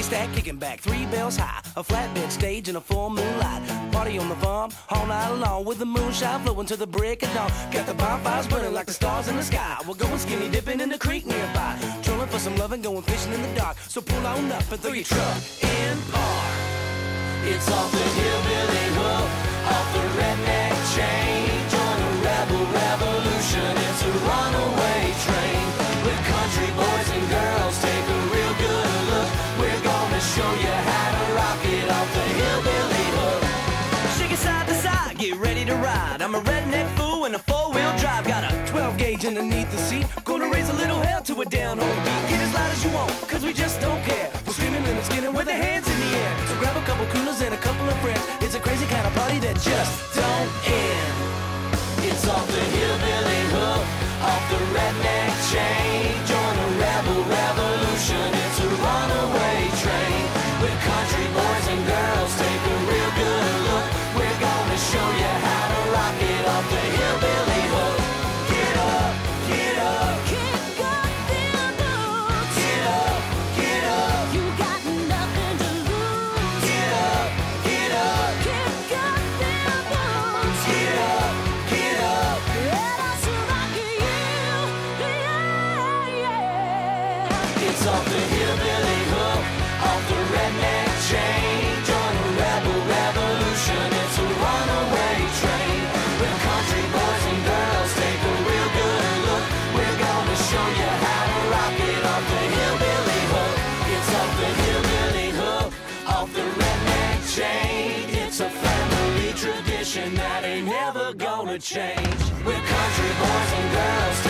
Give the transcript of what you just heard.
stack, kicking back, 3 bells high, a flatbed stage and a full moonlight. Party on the farm, all night long, with the moonshine flowing to the break of dawn. Got the bonfires burning like the stars in the sky. We're going skinny dipping in the creek nearby, trolling for some loving, going fishing in the dark. So pull on up and throw your truck in park. It's off the hillbilly hook, off the redneck chain. Join a rebel revolution, it's a runaway train. With country boys and girls, take a real good look. We're gonna show you how to rock it off the hillbilly hook. Shake it side to side, get ready to ride. I'm a redneck fool in a 4-wheel drive. Got a 12 gauge underneath the seat. Gonna raise a little hell to a down home beat. Get as loud as you want, cause we just don't care. We're screaming and skinning with our hands in the air. So grab a couple coolers and a couple of friends. It's a crazy kind of party that just don't end. It's off the hillbilly hook, off the redneck chain. Join a rebel revolution, it's a runaway train. With country boys and girls, take a real good look. We're gonna show you how to rock it off the hillbilly hook. Get up, get up, Kick up them boots. get up, get up, You got nothing to lose. get up, get up, Kick up them boots. get up, get up. Let us rock you, yeah. It's off the hillbilly hook, off the redneck chain. Join a rebel revolution, it's a runaway train. With country boys and girls, take a real good look. We're gonna show you how to rock it off the hillbilly hook. It's off the hillbilly hook, off the redneck chain. It's a family tradition that ain't never gonna change. With country boys and girls,